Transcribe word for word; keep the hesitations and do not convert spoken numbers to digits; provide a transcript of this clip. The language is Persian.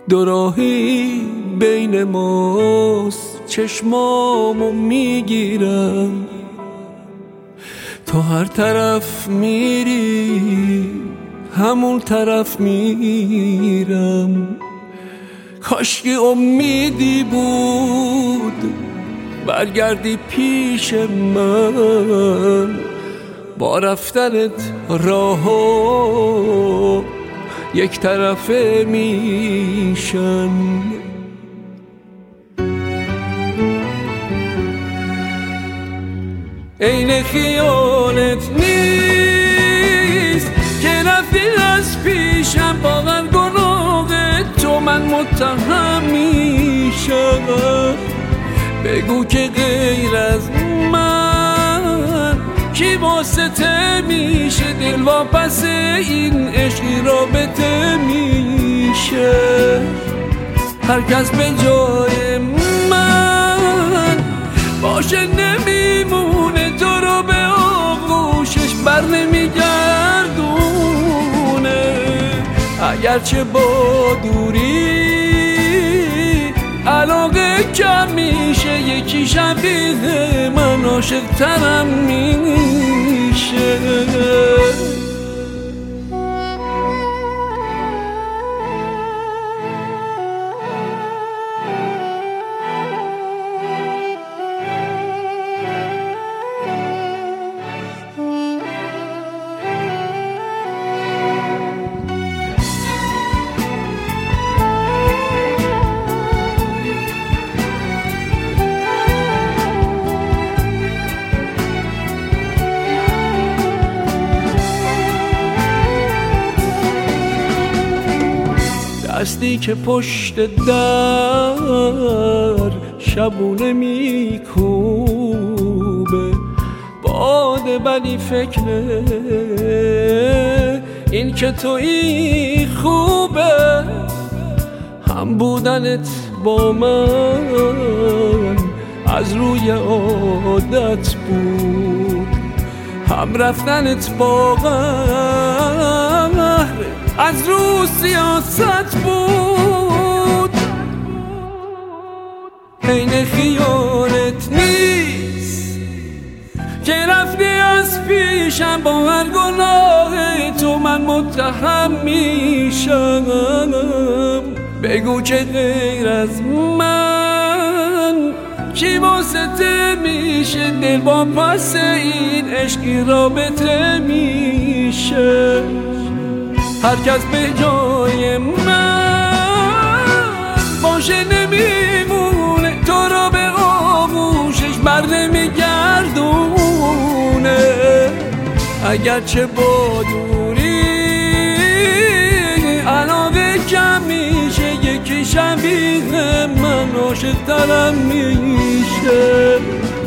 دو راهی بین ماست، چشمامو میگیرم، تو هر طرف میری همون طرف میرم. کاشکی امیدی بود برگردی پیش من، با رفتنت راهو یک طرفه میشن. عین خیالت نیست که رفتی از پیشم، واقعا گناه تو من متهم میشم. بگو که غیر از من کی واسطه میشه، دل واپس این عشقی رابطه میشه. هر کس به جای من باشه نمیمونه، تو رو به آغوشش بر نمیگردونه. اگرچه با دوری علاقه کم میشه، یکی شبیه من عاشق ترم میشه. دستی که پشت در شبونه میکوبه باده، ولی فکر این که تویی خوبه. هم بودنت با من از روی عادت بود، هم رفتنت با قهر از رو سیاست بود. عین خیالت نیست که رفتی از پیشم، با هر گناه تو من متهم میشم. بگو که غیر از من کی واسطه میشه، دل با پس این عشقی رابطه میشه. هر کس به جای من باشه نمیمونه، تو رو به آغوشش بر نمیگردونه. اگرچه با دوری علاقه کم میشه، یکی شبیه من عاشق ترم میشه.